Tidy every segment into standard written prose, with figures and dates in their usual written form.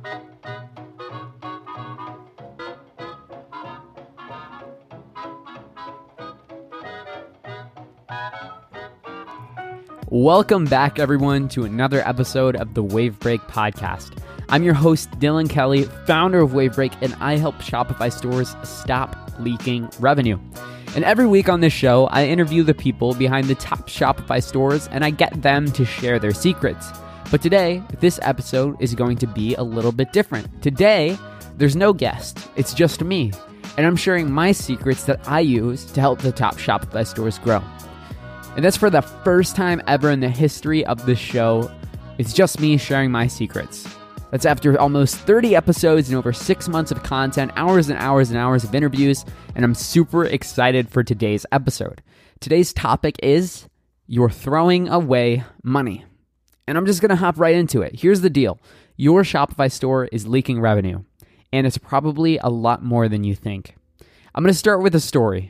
Welcome back, everyone, to another episode of the Wavebreak Podcast. I'm your host, Dylan Kelly, founder of Wavebreak, and I help Shopify stores stop leaking revenue. And every week on this show, I interview the people behind the top Shopify stores, and I get them to share their secrets. But today, this episode is going to be a little bit different. Today, there's no guest. It's just me. And I'm sharing my secrets that I use to help the top Shopify stores grow. And that's for the first time ever in the history of this show. It's just me sharing my secrets. That's after almost 30 episodes and over 6 months of content, hours and hours and hours of interviews, and I'm super excited for today's episode. Today's topic is you're throwing away money. And I'm just going to hop right into it. Here's the deal. Your Shopify store is leaking revenue, and it's probably a lot more than you think. I'm going to start with a story.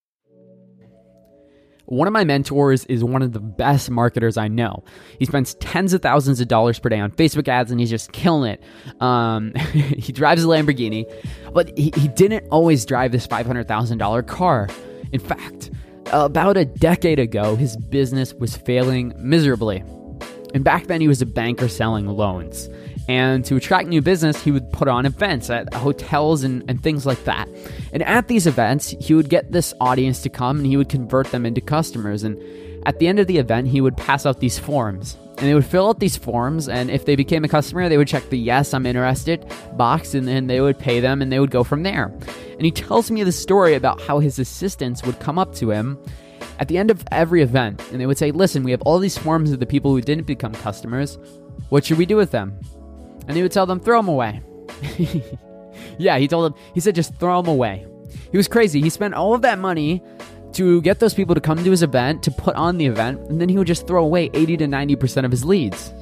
One of my mentors is one of the best marketers I know. He spends tens of thousands of dollars per day on Facebook ads, and he's just killing it. He drives a Lamborghini, but he didn't always drive this $500,000 car. In fact, about a decade ago, his business was failing miserably. And back then, he was a banker selling loans. And to attract new business, he would put on events at hotels and things like that. And at these events, he would get this audience to come and he would convert them into customers. And at the end of the event, he would pass out these forms. And they would fill out these forms, and if they became a customer, they would check the yes, I'm interested box, and then they would pay them and they would go from there. And he tells me the story about how his assistants would come up to him at the end of every event, and they would say, listen, we have all these forms of the people who didn't become customers. What should we do with them? And he would tell them, throw them away. Yeah, he said, just throw them away. He was crazy. He spent all of that money to get those people to come to his event, to put on the event, and then he would just throw away 80 to 90% of his leads.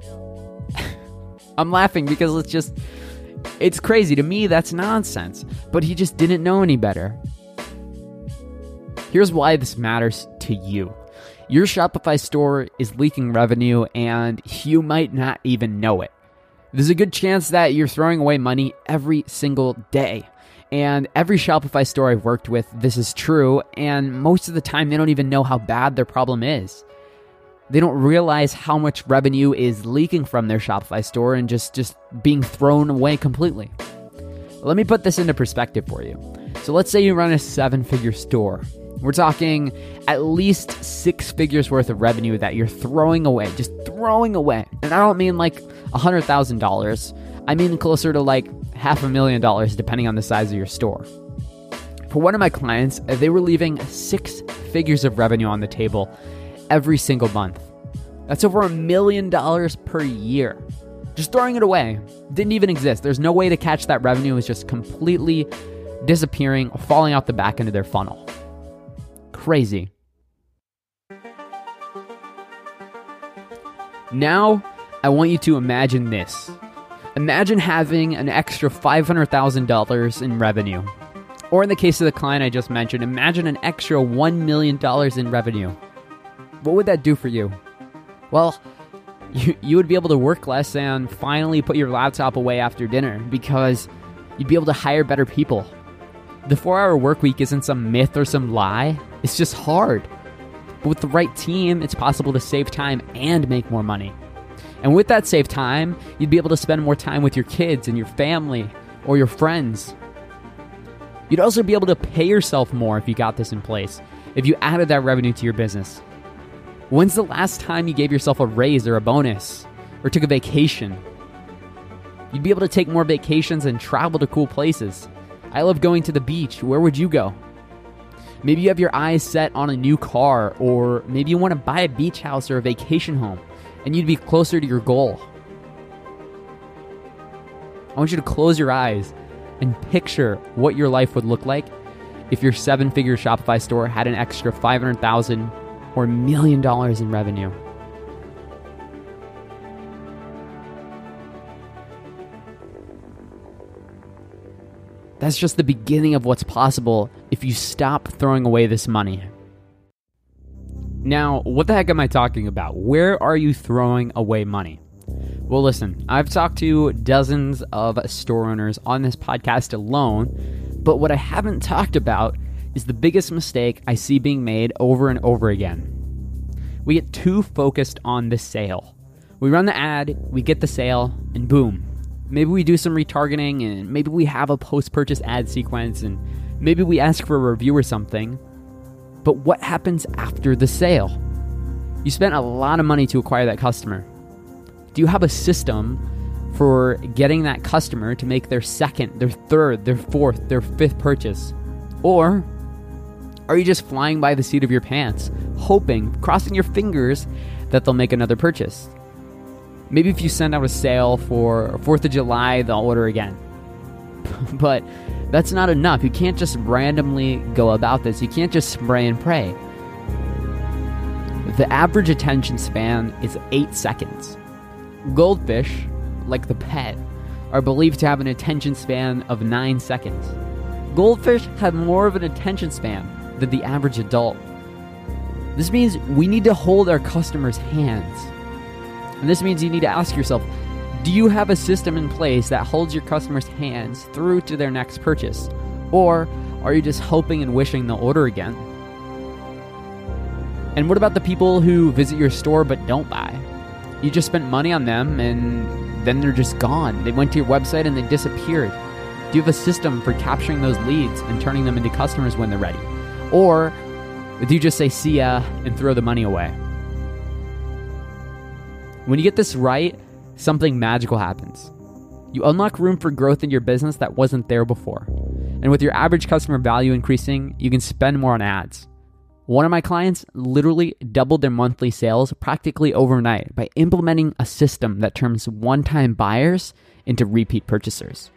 I'm laughing because it's crazy. To me, that's nonsense. But he just didn't know any better. Here's why this matters to you. Your Shopify store is leaking revenue, and you might not even know it. There's a good chance that you're throwing away money every single day. And every Shopify store I've worked with, this is true, and most of the time they don't even know how bad their problem is. They don't realize how much revenue is leaking from their Shopify store and just being thrown away completely. Let me put this into perspective for you. So let's say you run a 7-figure store. We're talking at least 6 figures worth of revenue that you're throwing away, just throwing away. And I don't mean like $100,000. I mean closer to like $500,000 depending on the size of your store. For one of my clients, they were leaving 6 figures of revenue on the table every single month. That's over $1 million per year. Just throwing it away. Didn't even exist. There's no way to catch that revenue. It was just completely disappearing, falling out the back end of their funnel. Crazy. Now, I want you to imagine this. Imagine having an extra $500,000 in revenue. Or in the case of the client I just mentioned, imagine an extra $1 million in revenue. What would that do for you? Well, you would be able to work less and finally put your laptop away after dinner because you'd be able to hire better people. The 4-hour work week isn't some myth or some lie. It's just hard. But with the right team, it's possible to save time and make more money. And with that saved time, you'd be able to spend more time with your kids and your family or your friends. You'd also be able to pay yourself more if you got this in place, if you added that revenue to your business. When's the last time you gave yourself a raise or a bonus or took a vacation? You'd be able to take more vacations and travel to cool places. I love going to the beach. Where would you go? Maybe you have your eyes set on a new car, or maybe you want to buy a beach house or a vacation home, and you'd be closer to your goal. I want you to close your eyes and picture what your life would look like if your 7-figure Shopify store had an extra $500,000 or $1 million in revenue. That's just the beginning of what's possible if you stop throwing away this money. Now, what the heck am I talking about? Where are you throwing away money? Well, listen, I've talked to dozens of store owners on this podcast alone, but what I haven't talked about is the biggest mistake I see being made over and over again. We get too focused on the sale. We run the ad, we get the sale, and boom. Maybe we do some retargeting, and maybe we have a post-purchase ad sequence, and maybe we ask for a review or something. But what happens after the sale? You spent a lot of money to acquire that customer. Do you have a system for getting that customer to make their second, their third, their fourth, their fifth purchase? Or are you just flying by the seat of your pants, hoping, crossing your fingers, that they'll make another purchase? Maybe if you send out a sale for 4th of July, they'll order again. But that's not enough. You can't just randomly go about this. You can't just spray and pray. The average attention span is 8 seconds. Goldfish, like the pet, are believed to have an attention span of 9 seconds. Goldfish have more of an attention span than the average adult. This means we need to hold our customers' hands. And this means you need to ask yourself, do you have a system in place that holds your customers' hands through to their next purchase? Or are you just hoping and wishing they'll order again? And what about the people who visit your store but don't buy? You just spent money on them and then they're just gone. They went to your website and they disappeared. Do you have a system for capturing those leads and turning them into customers when they're ready? Or do you just say see ya and throw the money away? When you get this right, something magical happens. You unlock room for growth in your business that wasn't there before. And with your average customer value increasing, you can spend more on ads. One of my clients literally doubled their monthly sales practically overnight by implementing a system that turns one-time buyers into repeat purchasers.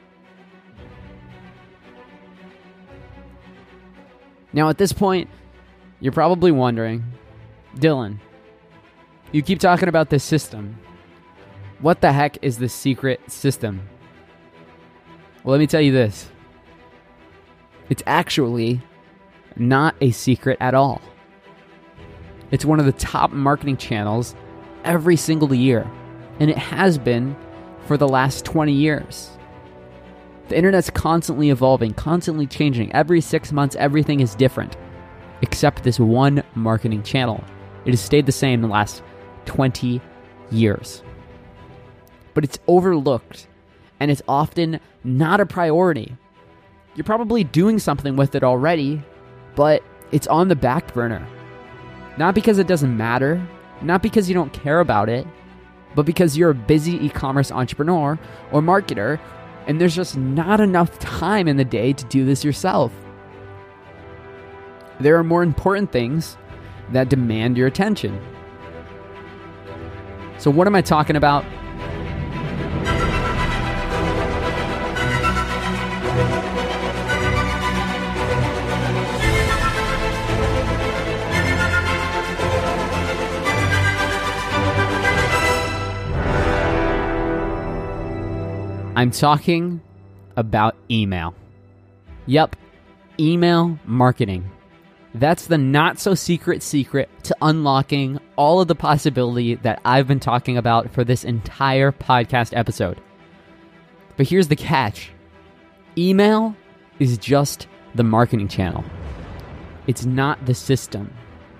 Now at this point, you're probably wondering, Dylan, you keep talking about this system. What the heck is this secret system? Well, let me tell you this. It's actually not a secret at all. It's one of the top marketing channels every single year, and it has been for the last 20 years. The internet's constantly evolving, constantly changing. Every 6 months, everything is different, except this one marketing channel. It has stayed the same the last 20 years. But it's overlooked, and it's often not a priority. You're probably doing something with it already, but it's on the back burner. Not because it doesn't matter, not because you don't care about it, but because you're a busy e-commerce entrepreneur or marketer, and there's just not enough time in the day to do this yourself. There are more important things that demand your attention. So what am I talking about? I'm talking about email. Yep, email marketing. That's the not-so-secret secret to unlocking all of the possibility that I've been talking about for this entire podcast episode. But here's the catch. Email is just the marketing channel. It's not the system.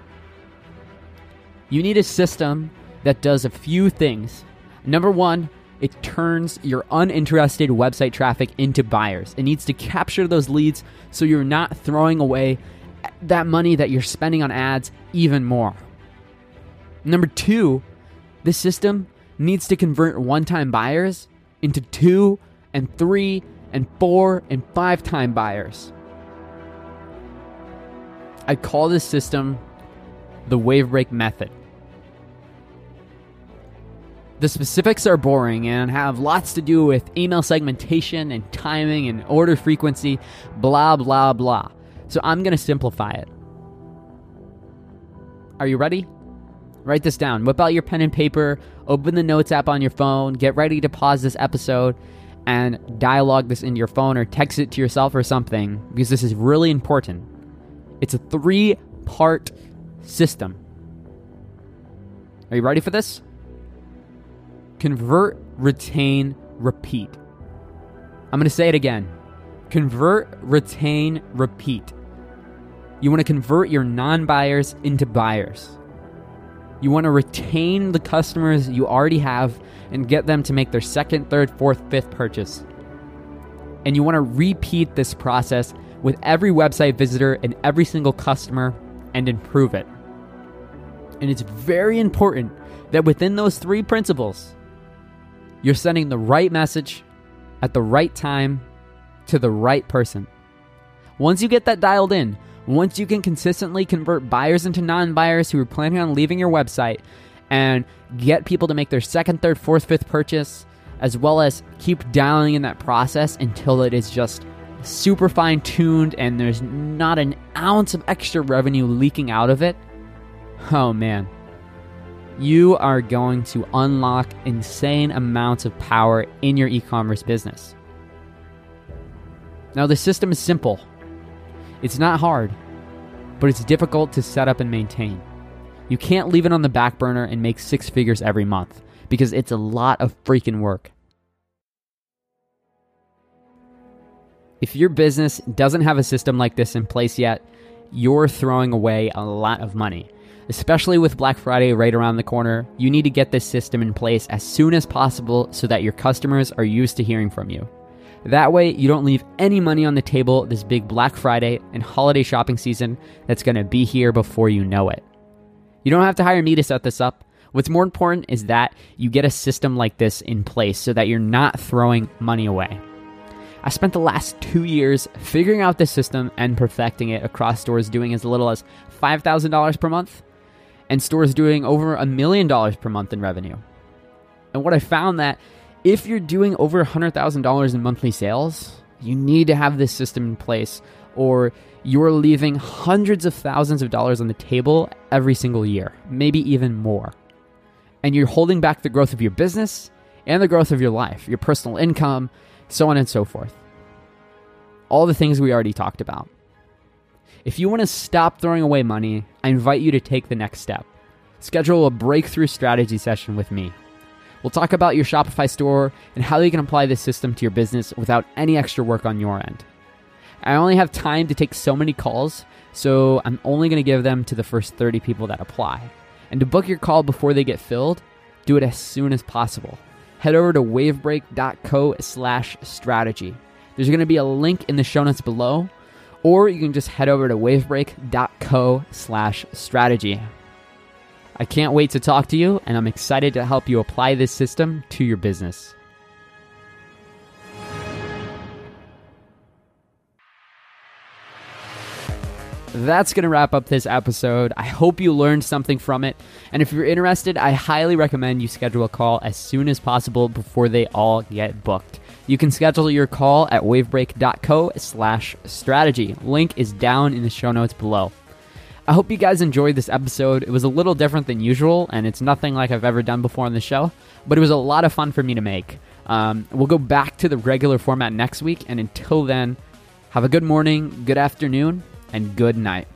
You need a system that does a few things. Number one, it turns your uninterested website traffic into buyers. It needs to capture those leads so you're not throwing away that money that you're spending on ads even more. Number two, this system needs to convert one-time buyers into 2 and 3 and 4 and 5-time buyers. I call this system the wave break method. The specifics are boring and have lots to do with email segmentation and timing and order frequency, blah, blah, blah. So I'm going to simplify it. Are you ready? Write this down. Whip out your pen and paper, open the Notes app on your phone, get ready to pause this episode, and dialogue this into your phone or text it to yourself or something, because this is really important. It's a 3-part system. Are you ready for this? Convert, retain, repeat. I'm going to say it again. Convert, retain, repeat. You want to convert your non-buyers into buyers. You want to retain the customers you already have and get them to make their second, third, fourth, fifth purchase. And you want to repeat this process with every website visitor and every single customer and improve it. And it's very important that within those three principles, you're sending the right message at the right time to the right person. Once you get that dialed in, once you can consistently convert buyers into non-buyers who are planning on leaving your website and get people to make their second, third, fourth, fifth purchase, as well as keep dialing in that process until it is just super fine-tuned and there's not an ounce of extra revenue leaking out of it, oh man, you are going to unlock insane amounts of power in your e-commerce business. Now, the system is simple. It's not hard, but it's difficult to set up and maintain. You can't leave it on the back burner and make six figures every month because it's a lot of freaking work. If your business doesn't have a system like this in place yet, you're throwing away a lot of money. Especially with Black Friday right around the corner, you need to get this system in place as soon as possible so that your customers are used to hearing from you. That way, you don't leave any money on the table this big Black Friday and holiday shopping season that's going to be here before you know it. You don't have to hire me to set this up. What's more important is that you get a system like this in place so that you're not throwing money away. I spent the last 2 years figuring out this system and perfecting it across stores doing as little as $5,000 per month and stores doing over $1 million per month in revenue. And what I found that if you're doing over $100,000 in monthly sales, you need to have this system in place or you're leaving hundreds of thousands of dollars on the table every single year, maybe even more. And you're holding back the growth of your business and the growth of your life, your personal income, so on and so forth. All the things we already talked about. If you want to stop throwing away money, I invite you to take the next step. Schedule a breakthrough strategy session with me. We'll talk about your Shopify store and how you can apply this system to your business without any extra work on your end. I only have time to take so many calls, so I'm only going to give them to the first 30 people that apply. And to book your call before they get filled, do it as soon as possible. Head over to wavebreak.co/strategy. There's going to be a link in the show notes below, or you can just head over to wavebreak.co/strategy. I can't wait to talk to you, and I'm excited to help you apply this system to your business. That's going to wrap up this episode. I hope you learned something from it. And if you're interested, I highly recommend you schedule a call as soon as possible before they all get booked. You can schedule your call at wavebreak.co/strategy. Link is down in the show notes below. I hope you guys enjoyed this episode. It was a little different than usual, and it's nothing like I've ever done before on the show, but it was a lot of fun for me to make. We'll go back to the regular format next week, and until then, have a good morning, good afternoon, and good night.